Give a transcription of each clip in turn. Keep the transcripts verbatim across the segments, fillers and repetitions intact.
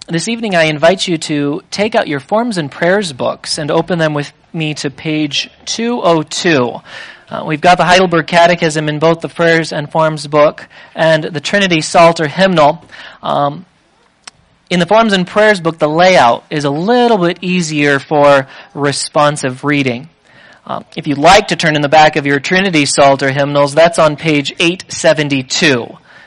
this evening I invite you to take out your Forms and Prayers books and open them with me to page two oh two. Uh, we've got the Heidelberg Catechism in both the Prayers and Forms book and the Trinity Psalter hymnal. Um, in the Forms and Prayers book, the layout is a little bit easier for responsive reading. Um, if you'd like to turn in the back of your Trinity Psalter hymnals, that's on page eight seventy-two.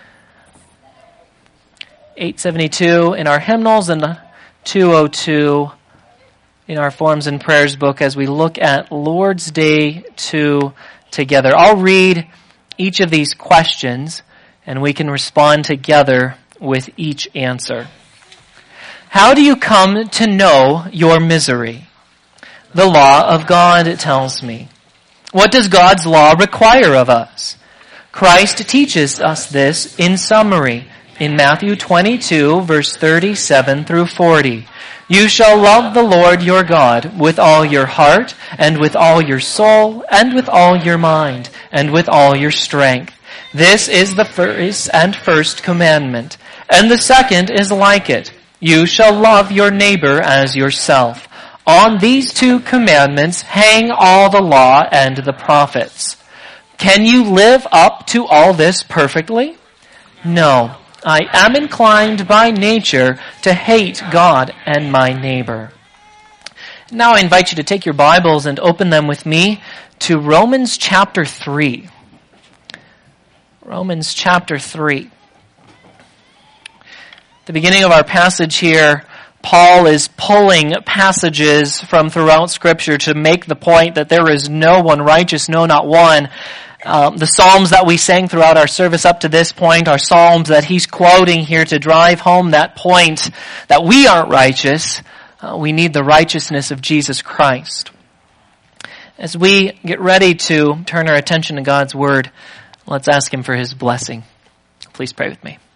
eight seventy-two in our hymnals and two oh two in our Forms and Prayers book as we look at Lord's Day two together. I'll read each of these questions and we can respond together with each answer. How do you come to know your misery? The law of God tells me. What does God's law require of us? Christ teaches us this in summary in Matthew twenty-two, verse thirty-seven through forty. You shall love the Lord your God with all your heart, and with all your soul, and with all your mind, and with all your strength. This is the first and first commandment. And the second is like it. You shall love your neighbor as yourself. On these two commandments hang all the law and the prophets. Can you live up to all this perfectly? No. I am inclined by nature to hate God and my neighbor. Now I invite you to take your Bibles and open them with me to Romans chapter three. Romans chapter three. At the beginning of our passage here, Paul is pulling passages from throughout Scripture to make the point that there is no one righteous, no, not one. Um, the Psalms that we sang throughout our service up to this point are Psalms that he's quoting here to drive home that point that we aren't righteous. Uh, we need the righteousness of Jesus Christ. As we get ready to turn our attention to God's Word, let's ask Him for His blessing. Please pray with me.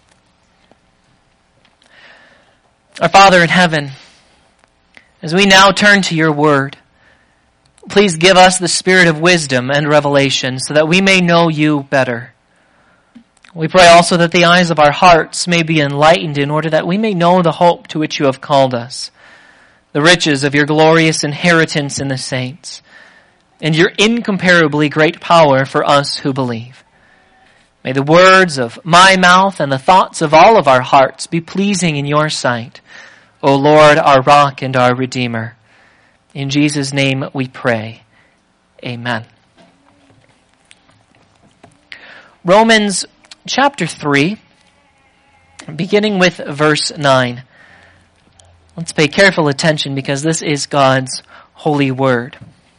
Our Father in heaven, as we now turn to your Word, please give us the spirit of wisdom and revelation so that we may know you better. We pray also that the eyes of our hearts may be enlightened in order that we may know the hope to which you have called us, the riches of your glorious inheritance in the saints, and your incomparably great power for us who believe. May the words of my mouth and the thoughts of all of our hearts be pleasing in your sight, O Lord, our rock and our Redeemer. In Jesus' name we pray. Amen. Romans chapter three, beginning with verse nine. Let's pay careful attention because this is God's holy word.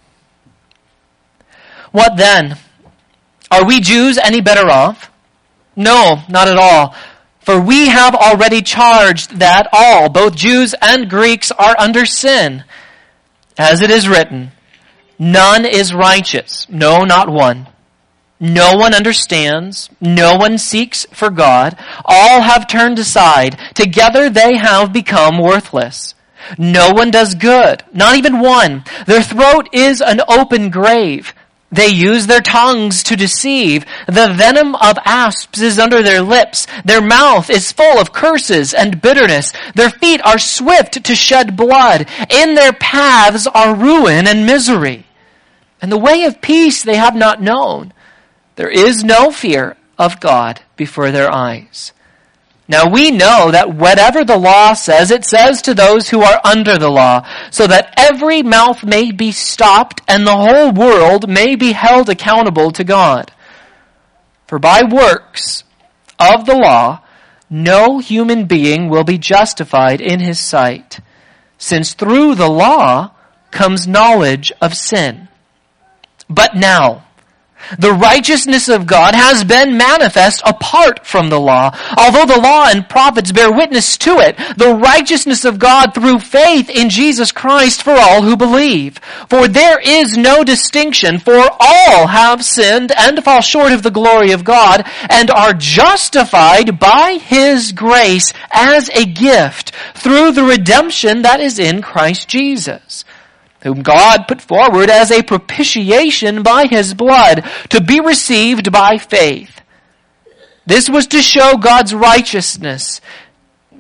What then? Are we Jews any better off? No, not at all. For we have already charged that all, both Jews and Greeks, are under sin. As it is written, none is righteous, no, not one. No one understands, no one seeks for God. All have turned aside, together they have become worthless. No one does good, not even one. Their throat is an open grave. They use their tongues to deceive. The venom of asps is under their lips. Their mouth is full of curses and bitterness. Their feet are swift to shed blood. In their paths are ruin and misery. And the way of peace they have not known. There is no fear of God before their eyes. Now we know that whatever the law says, it says to those who are under the law, so that every mouth may be stopped and the whole world may be held accountable to God. For by works of the law, no human being will be justified in his sight, since through the law comes knowledge of sin. But now, the righteousness of God has been manifest apart from the law. Although the law and prophets bear witness to it, the righteousness of God through faith in Jesus Christ for all who believe. For there is no distinction, for all have sinned and fall short of the glory of God, and are justified by His grace as a gift through the redemption that is in Christ Jesus, whom God put forward as a propitiation by His blood, to be received by faith. This was to show God's righteousness,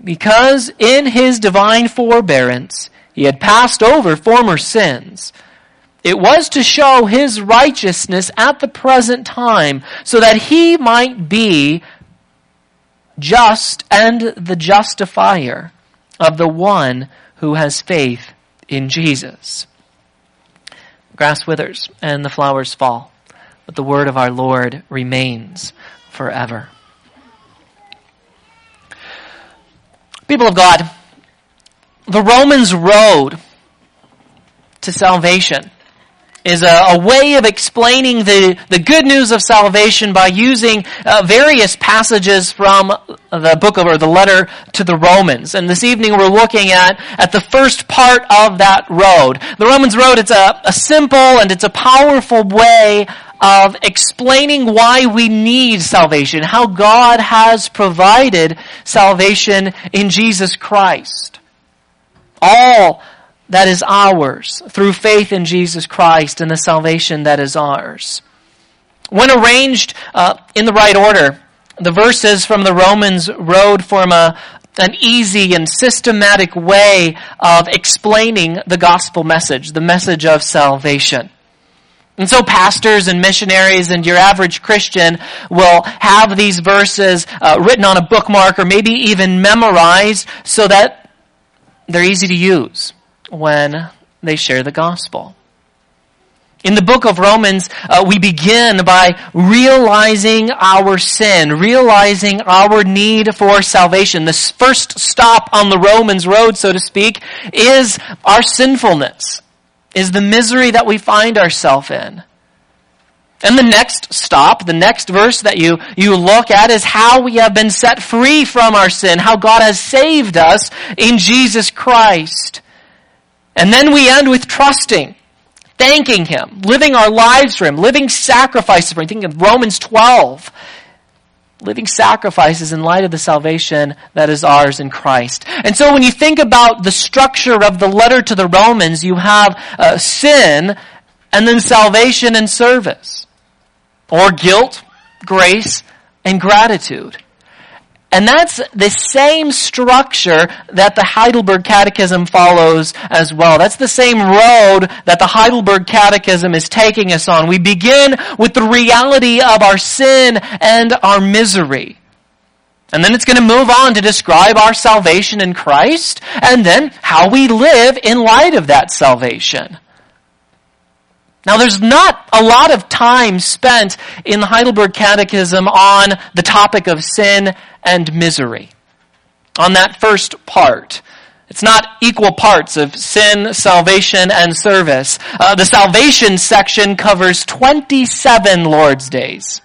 because in his divine forbearance he had passed over former sins. It was to show his righteousness at the present time, so that he might be just and the justifier of the one who has faith in Jesus. Grass withers and the flowers fall, but the word of our Lord remains forever. People of God, the Romans road to salvation is a, a way of explaining the, the good news of salvation by using uh, various passages from the book of, or the letter to the Romans. And this evening we're looking at, at the first part of that road. The Romans road, it's a, a simple and it's a powerful way of explaining why we need salvation, how God has provided salvation in Jesus Christ. All that is ours through faith in Jesus Christ and the salvation that is ours. When arranged uh, in the right order, the verses from the Romans road form a, an easy and systematic way of explaining the gospel message, the message of salvation. And so pastors and missionaries and your average Christian will have these verses uh, written on a bookmark or maybe even memorized so that they're easy to use when they share the gospel. In the book of Romans, uh, we begin by realizing our sin, realizing our need for salvation. The first stop on the Romans road, so to speak, is our sinfulness, is the misery that we find ourselves in. And the next stop, the next verse that you, you look at is how we have been set free from our sin, how God has saved us in Jesus Christ. And then we end with trusting, thanking Him, living our lives for Him, living sacrifices for Him. Think of Romans twelve. Living sacrifices in light of the salvation that is ours in Christ. And so when you think about the structure of the letter to the Romans, you have uh, sin and then salvation and service. Or guilt, grace, and gratitude. And that's the same structure that the Heidelberg Catechism follows as well. That's the same road that the Heidelberg Catechism is taking us on. We begin with the reality of our sin and our misery. And then it's going to move on to describe our salvation in Christ, and then how we live in light of that salvation. Now, there's not a lot of time spent in the Heidelberg Catechism on the topic of sin and misery. On that first part. It's not equal parts of sin, salvation, and service. Uh, the salvation section covers twenty-seven Lord's Days.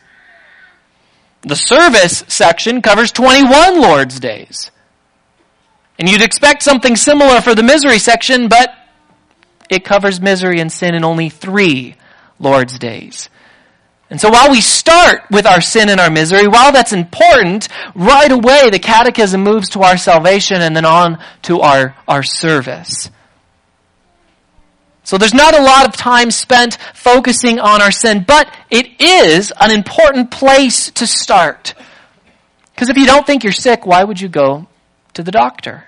The service section covers twenty-one Lord's Days. And you'd expect something similar for the misery section, but it covers misery and sin in only three Lord's Days. And so while we start with our sin and our misery, while that's important, right away the Catechism moves to our salvation and then on to our, our service. So there's not a lot of time spent focusing on our sin, but it is an important place to start. Because if you don't think you're sick, why would you go to the doctor?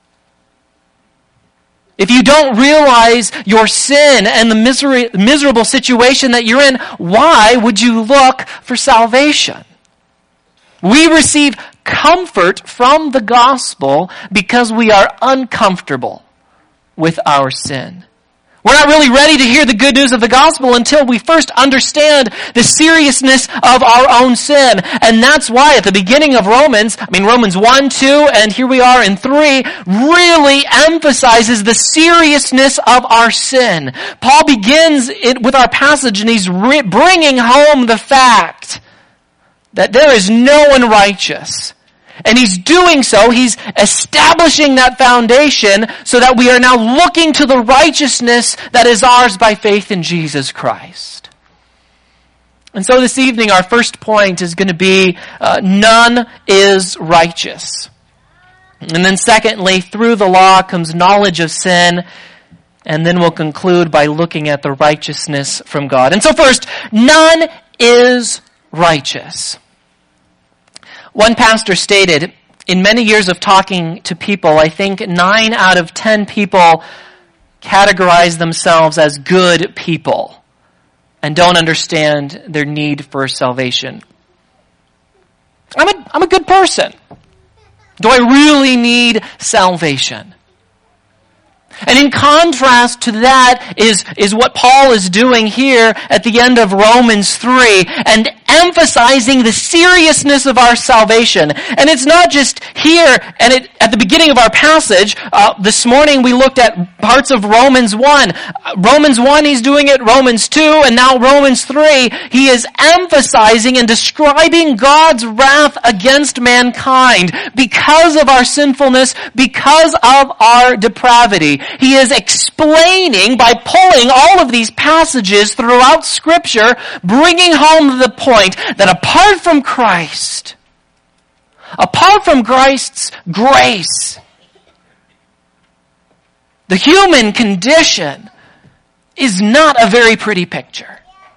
If you don't realize your sin and the misery, miserable situation that you're in, why would you look for salvation? We receive comfort from the gospel because we are uncomfortable with our sin. We're not really ready to hear the good news of the gospel until we first understand the seriousness of our own sin. And that's why at the beginning of Romans, I mean Romans one, two, and here we are in three, really emphasizes the seriousness of our sin. Paul begins it with our passage and he's re- bringing home the fact that there is no one righteous. And he's doing so, he's establishing that foundation so that we are now looking to the righteousness that is ours by faith in Jesus Christ. And so this evening our first point is going to be, uh, none is righteous. And then secondly, through the law comes knowledge of sin. And then we'll conclude by looking at the righteousness from God. And so first, none is righteous. One pastor stated, In many years of talking to people, I think nine out of ten people categorize themselves as good people and don't understand their need for salvation. I'm a, I'm a good person. Do I really need salvation? And in contrast to that is, is what Paul is doing here at the end of Romans three and emphasizing the seriousness of our salvation. And it's not just here and it, at the beginning of our passage. Uh, this morning we looked at parts of Romans one. Uh, Romans one, he's doing it. Romans two, and now Romans three. He is emphasizing and describing God's wrath against mankind because of our sinfulness, because of our depravity. He is explaining by pulling all of these passages throughout Scripture, bringing home the point that apart from Christ, apart from Christ's grace, the human condition is not a very pretty picture.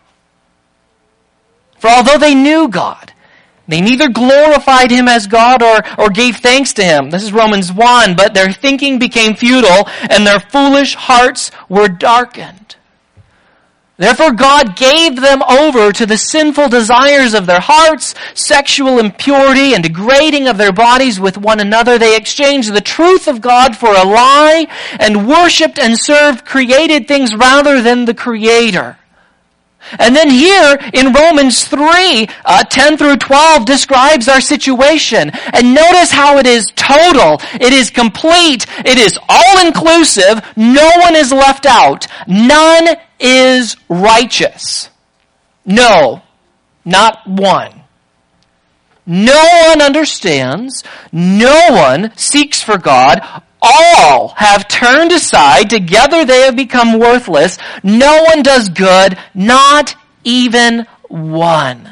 For although they knew God, they neither glorified Him as God or, or gave thanks to Him. This is Romans one. But their thinking became futile and their foolish hearts were darkened. Therefore God gave them over to the sinful desires of their hearts, sexual impurity and degrading of their bodies with one another. They exchanged the truth of God for a lie and worshipped and served created things rather than the Creator. And then here in Romans three, uh, ten through twelve describes our situation. And notice how it is total. It is complete. It is all-inclusive. No one is left out. None is righteous. No, not one. No one understands. No one seeks for God. All have turned aside. Together they have become worthless. No one does good, not even one.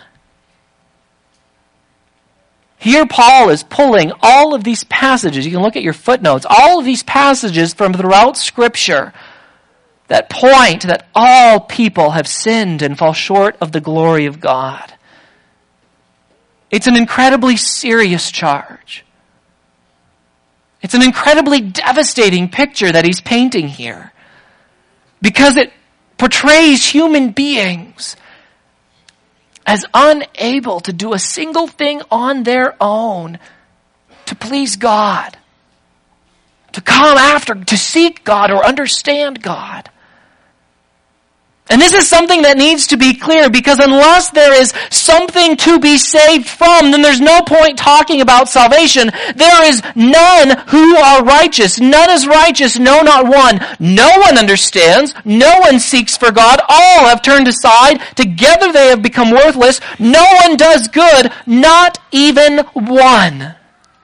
Here Paul is pulling all of these passages. You can look at your footnotes. All of these passages from throughout Scripture that point that all people have sinned and fall short of the glory of God. It's an incredibly serious charge. It's an incredibly devastating picture that he's painting here because it portrays human beings as unable to do a single thing on their own to please God, to come after, to seek God or understand God. And this is something that needs to be clear because unless there is something to be saved from, then there's no point talking about salvation. There is none who are righteous. None is righteous, no, not one. No one understands. No one seeks for God. All have turned aside. Together they have become worthless. No one does good, not even one.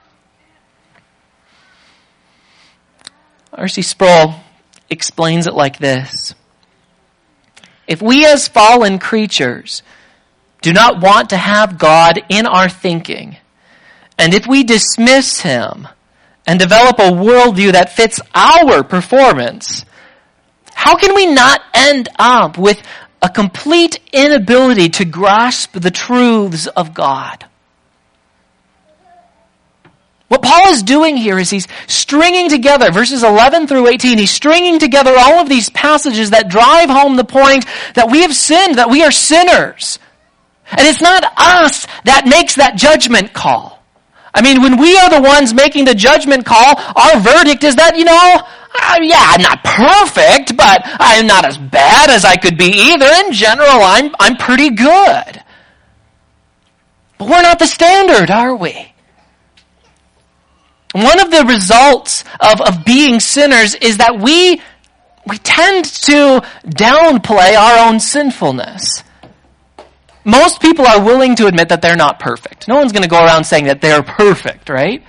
R C Sproul explains it like this. If we as fallen creatures do not want to have God in our thinking, and if we dismiss Him and develop a worldview that fits our performance, how can we not end up with a complete inability to grasp the truths of God? What Paul is doing here is he's stringing together, verses eleven through eighteen, he's stringing together all of these passages that drive home the point that we have sinned, that we are sinners. And it's not us that makes that judgment call. I mean, when we are the ones making the judgment call, our verdict is that, you know, uh, yeah, I'm not perfect, but I'm not as bad as I could be either. In general, I'm, I'm pretty good. But we're not the standard, are we? One of the results of, of being sinners is that we, we tend to downplay our own sinfulness. Most people are willing to admit that they're not perfect. No one's going to go around saying that they're perfect, right?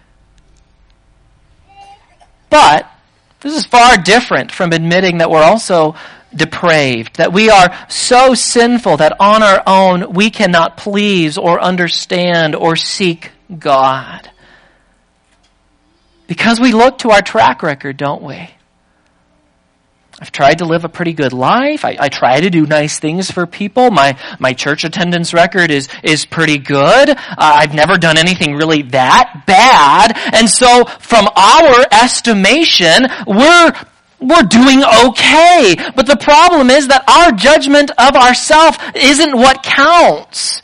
But this is far different from admitting that we're also depraved, that we are so sinful that on our own we cannot please or understand or seek God. Because we look to our track record, don't we? I've tried to live a pretty good life. I, I try to do nice things for people. My my church attendance record is is pretty good. Uh, I've never done anything really that bad. And so from our estimation, we're we're doing okay. But the problem is that our judgment of ourselves isn't what counts.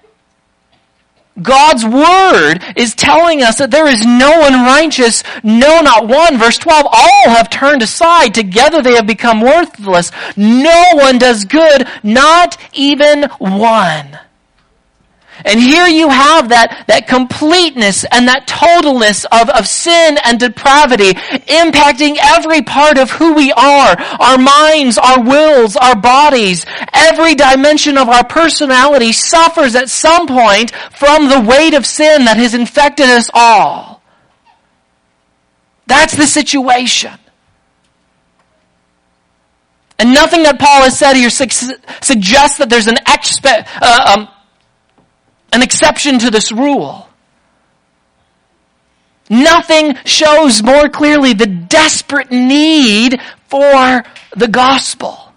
God's word is telling us that there is no one righteous, no, not one. Verse twelve, all have turned aside. Together they have become worthless. No one does good, not even one. And here you have that, that completeness and that totalness of, of sin and depravity impacting every part of who we are. Our minds, our wills, our bodies, every dimension of our personality suffers at some point from the weight of sin that has infected us all. That's the situation. And nothing that Paul has said here su- suggests that there's an expe- uh, um, an exception to this rule. Nothing shows more clearly the desperate need for the gospel.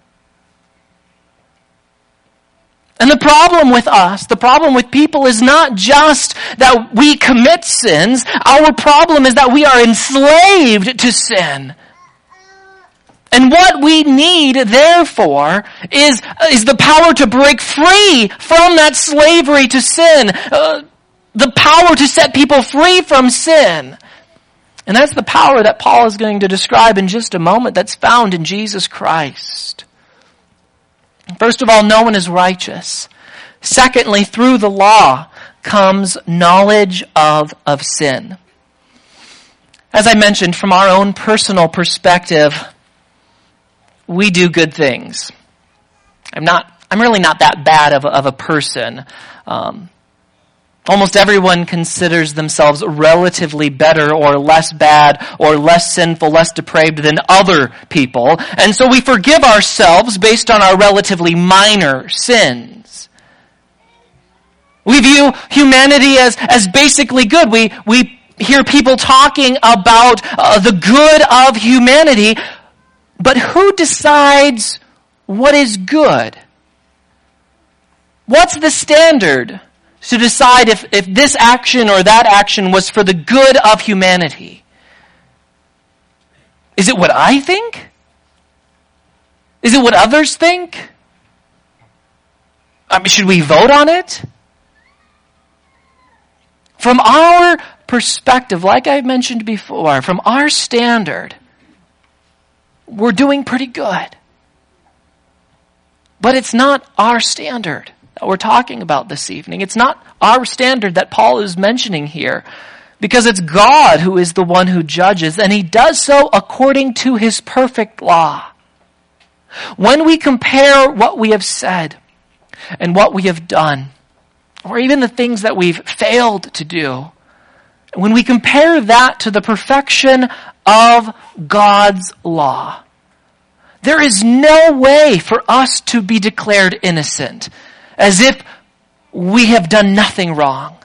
And the problem with us, the problem with people is not just that we commit sins. Our problem is that we are enslaved to sin. And what we need, therefore, is, is the power to break free from that slavery to sin. Uh, the power to set people free from sin. And that's the power that Paul is going to describe in just a moment that's found in Jesus Christ. First of all, no one is righteous. Secondly, through the law comes knowledge of, of sin. As I mentioned, from our own personal perspective, we do good things. I'm not, I'm really not that bad of a, of a person. Um, almost everyone considers themselves relatively better or less bad or less sinful, less depraved than other people. And so we forgive ourselves based on our relatively minor sins. We view humanity as, as basically good. We, we hear people talking about uh, the good of humanity. But who decides what is good? What's the standard to decide if, if this action or that action was for the good of humanity? Is it what I think? Is it what others think? I mean, should we vote on it? From our perspective, like I mentioned before, from our standard, we're doing pretty good. But it's not our standard that we're talking about this evening. It's not our standard that Paul is mentioning here, because it's God who is the one who judges, and he does so according to his perfect law. When we compare what we have said and what we have done, or even the things that we've failed to do, when we compare that to the perfection of God's law, there is no way for us to be declared innocent, as if we have done nothing wrong,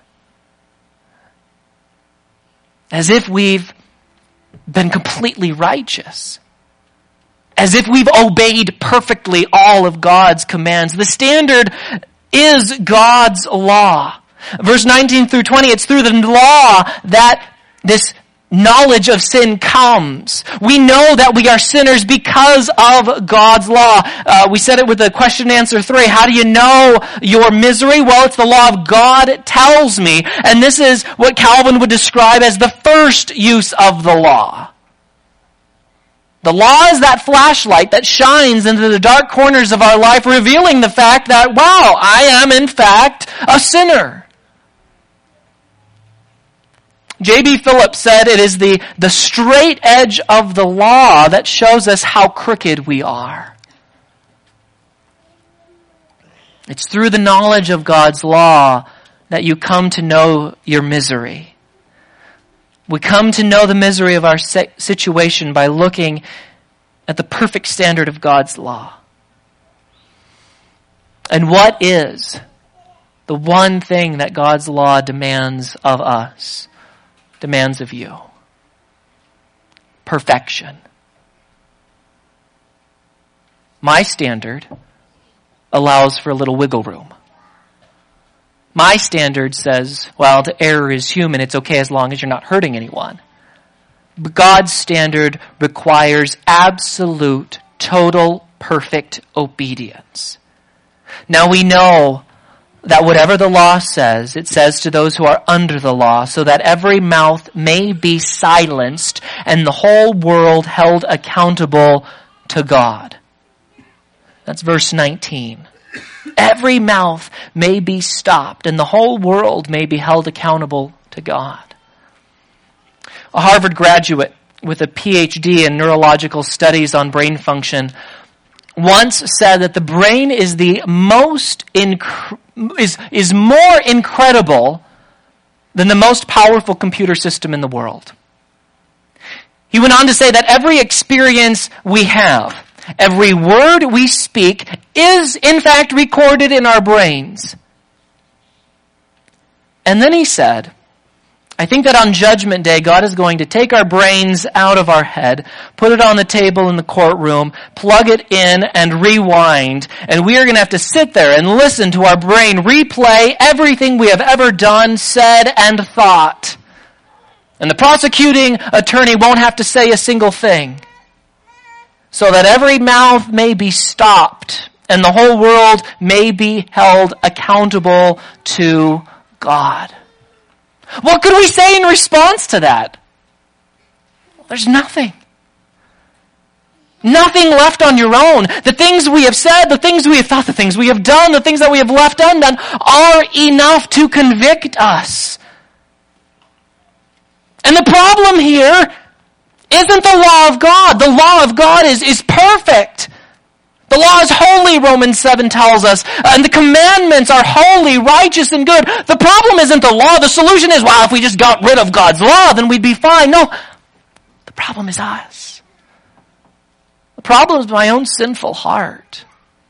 as if we've been completely righteous, as if we've obeyed perfectly all of God's commands. The standard is God's law. Verse nineteen through twenty, it's through the law that this knowledge of sin comes. We know that we are sinners because of God's law. Uh, we said it with the question and answer three. How do you know your misery? Well, it's the law of God tells me. And this is what Calvin would describe as the first use of the law. The law is that flashlight that shines into the dark corners of our life, revealing the fact that, wow, I am in fact a sinner. J B Phillips said it is the, the straight edge of the law that shows us how crooked we are. It's through the knowledge of God's law that you come to know your misery. We come to know the misery of our situation by looking at the perfect standard of God's law. And what is the one thing that God's law demands of us, demands of you? Perfection. My standard allows for a little wiggle room. My standard says, well, the error is human. It's okay as long as you're not hurting anyone. But God's standard requires absolute, total, perfect obedience. Now we know that whatever the law says, it says to those who are under the law, so that every mouth may be silenced and the whole world held accountable to God. That's verse nineteen. Every mouth may be stopped and the whole world may be held accountable to God. A Harvard graduate with a P H D in neurological studies on brain function once said that the brain is the most inc- is is more incredible than the most powerful computer system in the world. He went on to say that every experience we have, every word we speak is in fact recorded in our brains. And then he said, I think that on Judgment Day, God is going to take our brains out of our head, put it on the table in the courtroom, plug it in, and rewind. And we are going to have to sit there and listen to our brain replay everything we have ever done, said, and thought. And the prosecuting attorney won't have to say a single thing. So that every mouth may be stopped, and the whole world may be held accountable to God. What could we say in response to that? There's nothing. Nothing left on your own. The things we have said, the things we have thought, the things we have done, the things that we have left undone are enough to convict us. And the problem here isn't the law of God. The law of God is, is perfect. The law is holy, Romans seven tells us. And the commandments are holy, righteous, and good. The problem isn't the law. The solution is, well, if we just got rid of God's law, then we'd be fine. No, the problem is us. The problem is my own sinful heart.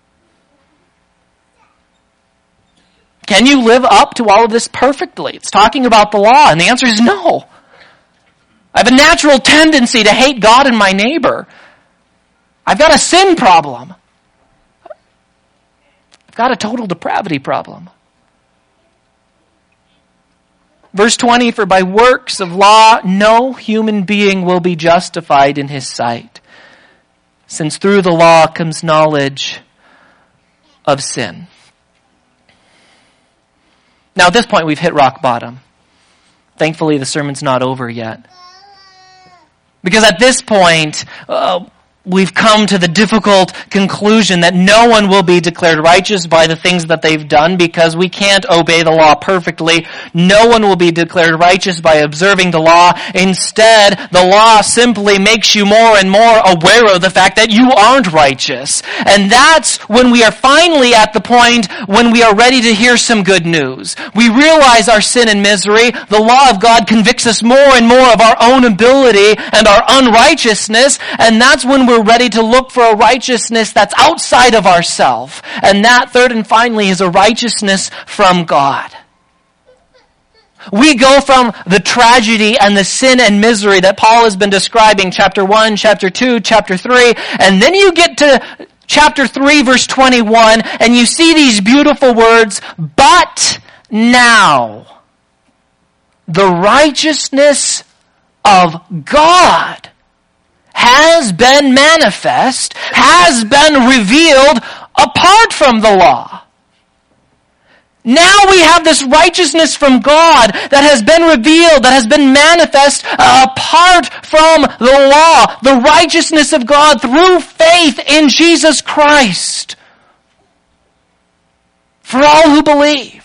Can you live up to all of this perfectly? It's talking about the law, and the answer is no. I have a natural tendency to hate God and my neighbor. I've got a sin problem. I've got a total depravity problem. Verse twenty, for by works of law no human being will be justified in his sight, since through the law comes knowledge of sin. Now at this point we've hit rock bottom. Thankfully the sermon's not over yet. Because at this point, uh, we've come to the difficult conclusion that no one will be declared righteous by the things that they've done because we can't obey the law perfectly. No one will be declared righteous by observing the law. Instead, the law simply makes you more and more aware of the fact that you aren't righteous. And that's when we are finally at the point when we are ready to hear some good news. We realize our sin and misery. The law of God convicts us more and more of our own ability and our unrighteousness. And that's when we're ready to look for a righteousness that's outside of ourselves. And that, third and finally, is a righteousness from God. We go from the tragedy and the sin and misery that Paul has been describing, chapter one, chapter two, chapter three, and then you get to chapter three, verse twenty-one, and you see these beautiful words, but now the righteousness of God has been manifest, has been revealed apart from the law. Now we have this righteousness from God that has been revealed, that has been manifest apart from the law. The righteousness of God through faith in Jesus Christ. For all who believe.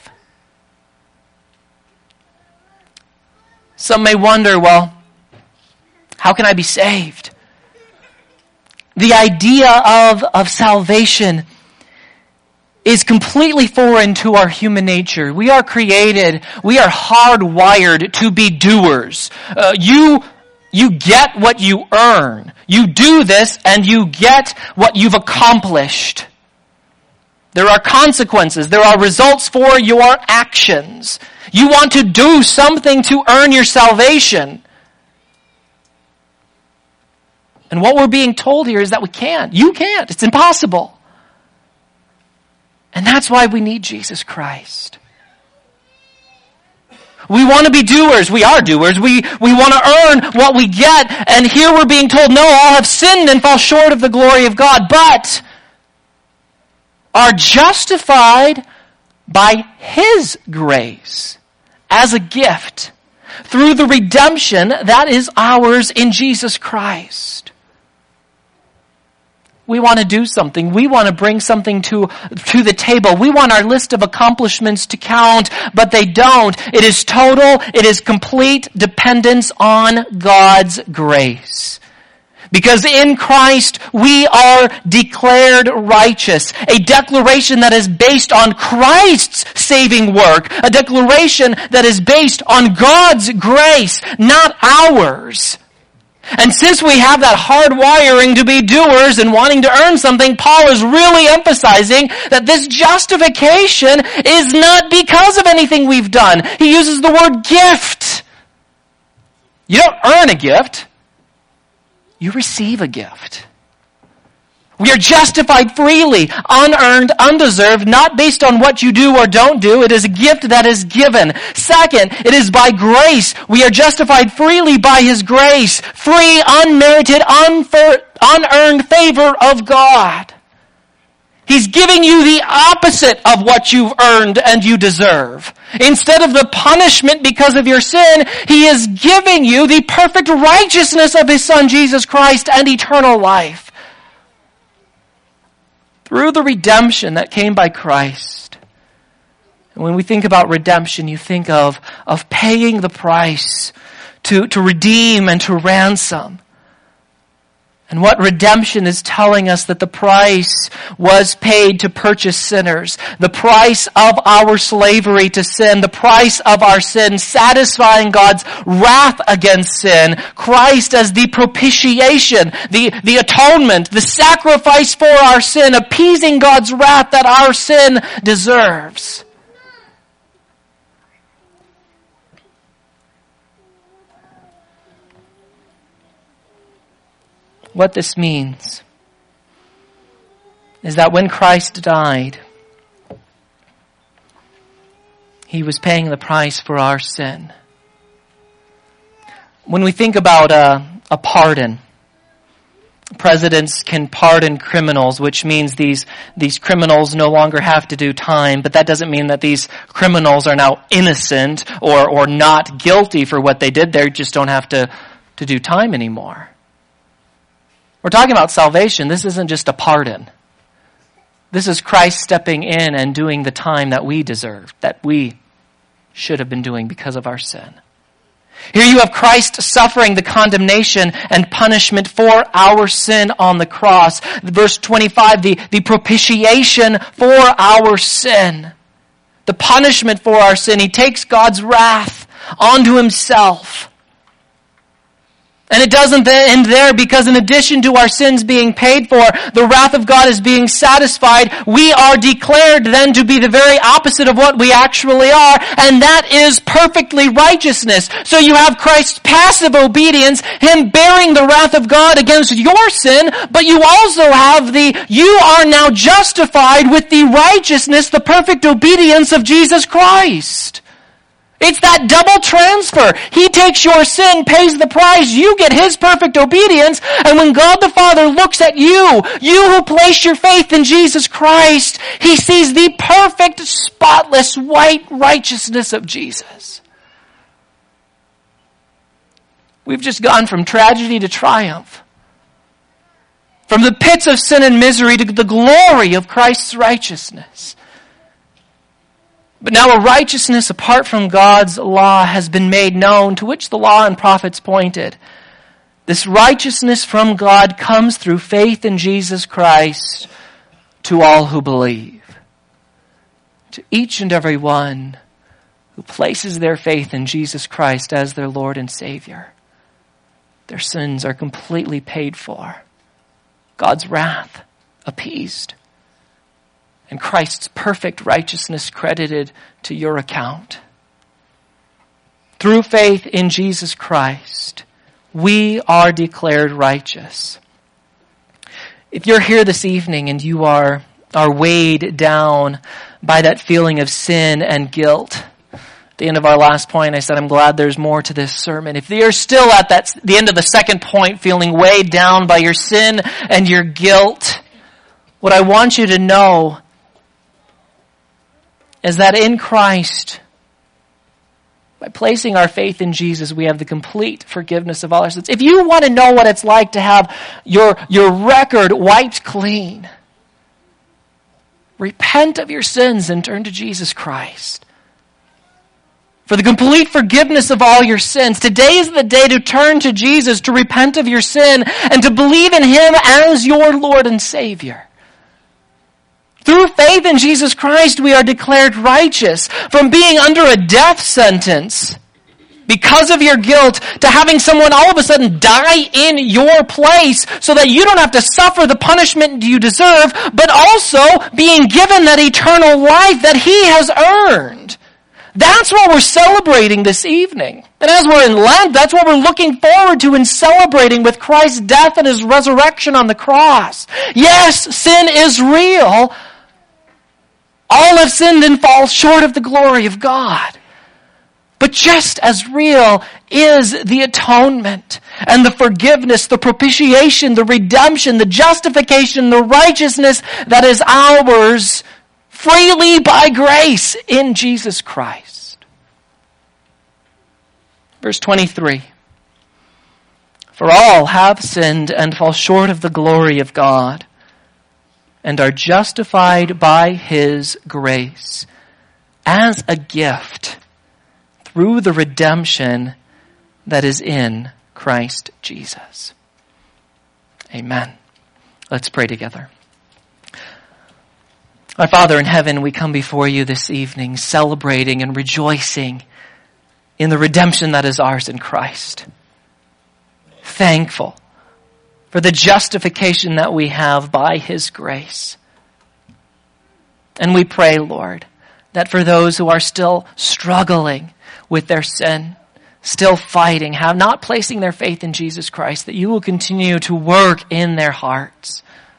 Some may wonder, well, how can I be saved? The idea of, of salvation is completely foreign to our human nature. We are created, we are hardwired to be doers. Uh, you, you get what you earn. You do this and you get what you've accomplished. There are consequences. There are results for your actions. You want to do something to earn your salvation. And what we're being told here is that we can't. You can't. It's impossible. And that's why we need Jesus Christ. We want to be doers. We are doers. We, we want to earn what we get. And here we're being told, no, all have sinned and fall short of the glory of God, but are justified by His grace as a gift through the redemption that is ours in Jesus Christ. We want to do something. We want to bring something to, to the table. We want our list of accomplishments to count, but they don't. It is total, it is complete dependence on God's grace. Because in Christ we are declared righteous. A declaration that is based on Christ's saving work. A declaration that is based on God's grace, not ours. And since we have that hard wiring to be doers and wanting to earn something, Paul is really emphasizing that this justification is not because of anything we've done. He uses the word gift. You don't earn a gift. You receive a gift. We are justified freely, unearned, undeserved, not based on what you do or don't do. It is a gift that is given. Second, it is by grace. We are justified freely by His grace. Free, unmerited, unfer- unearned favor of God. He's giving you the opposite of what you've earned and you deserve. Instead of the punishment because of your sin, He is giving you the perfect righteousness of His Son, Jesus Christ, and eternal life. Through the redemption that came by Christ. And when we think about redemption, you think of, of paying the price to, to redeem and to ransom. And what redemption is telling us, that the price was paid to purchase sinners. The price of our slavery to sin. The price of our sin, satisfying God's wrath against sin. Christ as the propitiation, the, the atonement, the sacrifice for our sin, appeasing God's wrath that our sin deserves. What this means is that when Christ died, He was paying the price for our sin. When we think about a, a pardon, presidents can pardon criminals, which means these, these criminals no longer have to do time, but that doesn't mean that these criminals are now innocent or, or not guilty for what they did. They just don't have to, to do time anymore. We're talking about salvation. This isn't just a pardon. This is Christ stepping in and doing the time that we deserved, that we should have been doing because of our sin. Here you have Christ suffering the condemnation and punishment for our sin on the cross. Verse twenty-five, the, the propitiation for our sin. The punishment for our sin. He takes God's wrath onto Himself. And it doesn't end there, because in addition to our sins being paid for, the wrath of God is being satisfied. We are declared then to be the very opposite of what we actually are, and that is perfectly righteousness. So you have Christ's passive obedience, Him bearing the wrath of God against your sin, but you also have the, you are now justified with the righteousness, the perfect obedience of Jesus Christ. It's that double transfer. He takes your sin, pays the price, you get His perfect obedience, and when God the Father looks at you, you who place your faith in Jesus Christ, He sees the perfect, spotless, white righteousness of Jesus. We've just gone from tragedy to triumph. From the pits of sin and misery to the glory of Christ's righteousness. But now a righteousness apart from God's law has been made known, to which the law and prophets pointed. This righteousness from God comes through faith in Jesus Christ to all who believe. To each and every one who places their faith in Jesus Christ as their Lord and Savior. Their sins are completely paid for. God's wrath appeased. And Christ's perfect righteousness credited to your account. Through faith in Jesus Christ, we are declared righteous. If you're here this evening and you are, are weighed down by that feeling of sin and guilt, at the end of our last point, I said, I'm glad there's more to this sermon. If you're still at that, the end of the second point, feeling weighed down by your sin and your guilt, what I want you to know is that in Christ, by placing our faith in Jesus, we have the complete forgiveness of all our sins. If you want to know what it's like to have your, your record wiped clean, repent of your sins and turn to Jesus Christ for the complete forgiveness of all your sins. Today is the day to turn to Jesus, to repent of your sin, and to believe in Him as your Lord and Savior. Through faith in Jesus Christ, we are declared righteous from being under a death sentence because of your guilt to having someone all of a sudden die in your place so that you don't have to suffer the punishment you deserve, but also being given that eternal life that He has earned. That's what we're celebrating this evening. And as we're in Lent, that's what we're looking forward to in celebrating with Christ's death and His resurrection on the cross. Yes, sin is real. All have sinned and fall short of the glory of God. But just as real is the atonement and the forgiveness, the propitiation, the redemption, the justification, the righteousness that is ours freely by grace in Jesus Christ. Verse twenty-three. For all have sinned and fall short of the glory of God, and are justified by His grace as a gift through the redemption that is in Christ Jesus. Amen. Let's pray together. Our Father in heaven, we come before You this evening celebrating and rejoicing in the redemption that is ours in Christ. Thankful for the justification that we have by His grace. And we pray, Lord, that for those who are still struggling with their sin, still fighting, have not placing their faith in Jesus Christ, that You will continue to work in their hearts,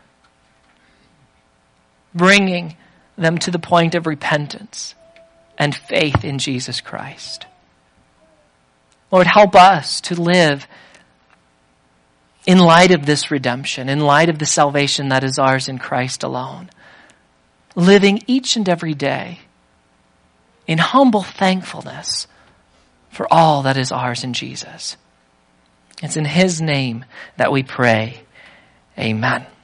bringing them to the point of repentance and faith in Jesus Christ. Lord, help us to live in light of this redemption, in light of the salvation that is ours in Christ alone, living each and every day in humble thankfulness for all that is ours in Jesus. It's in His name that we pray. Amen.